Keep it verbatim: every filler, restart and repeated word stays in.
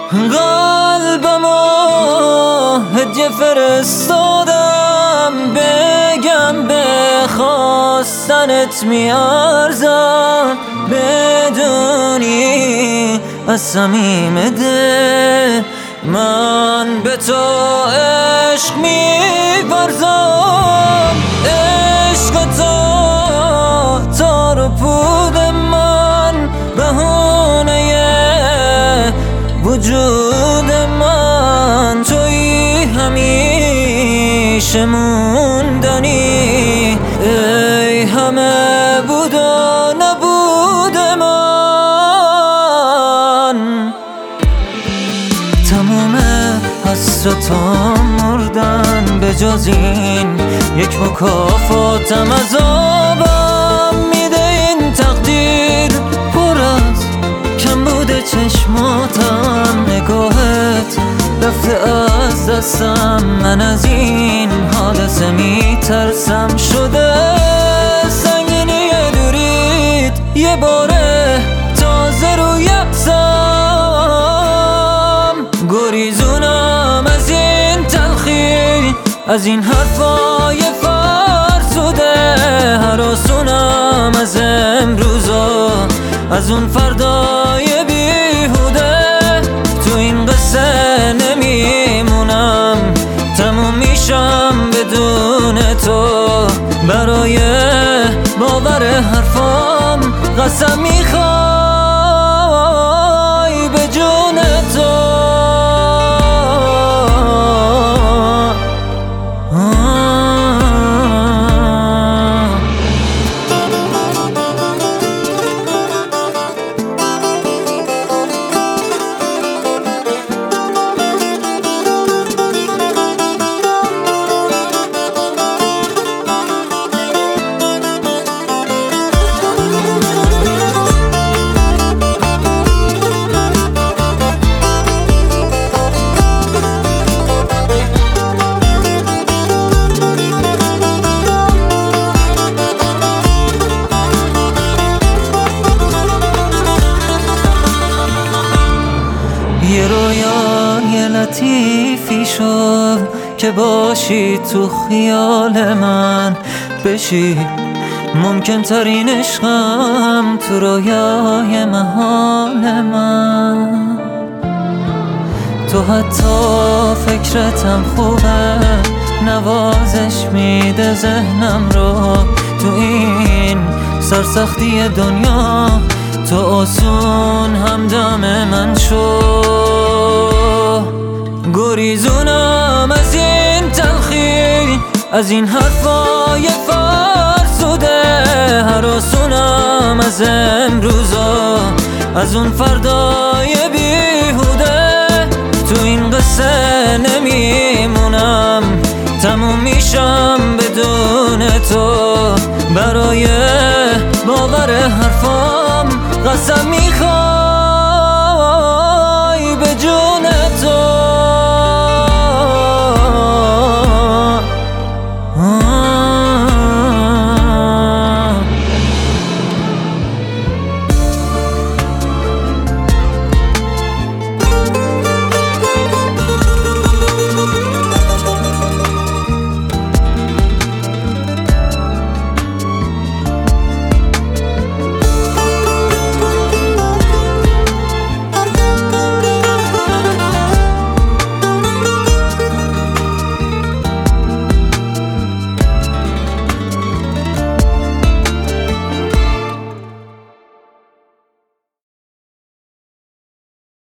قلبمو هدیه فرستادم، بگم به خواستنت میارزم، بدونی از صمیم دل من به تو عشق می‌ورزم. عشق تو تار و پود من، بهونه وجود من، تویی همیشه موندنی، ای همه بود و نبود من. تموم حسرتام مردن، به جز این یک مکافاتم عذابم میده این تقدیر، پر از کم بوده چشماتم، نگاهت رفته از دستم، من از این حادثه میترسم، شده سنگینی دورید یه باره تازه رو یبزم. گریزونم از این تلخی، از این حرفای فرسوده، هراسونم از امروزا، از اون فردای بیهوده، تو این قصه نمیمونم، تموم میشم بدون تو، برای باور حرفام قسم میخوای به جون تو. یه رویای لطیفی شد که باشی تو خیال من، بشی ممکن ترین عشقم تو رویای محال من. تو حتی فکرتم خوبه، نوازش میده ذهنم رو، تو این سرسختی دنیا تو آسون همدم من شو. گریزونم از این تلخی، از این حرفای فرسوده، هراسونم از امروزا، از اون فردای بیهوده، تو این قصه نمیمونم، تموم میشم بدون تو، برای باور حرفا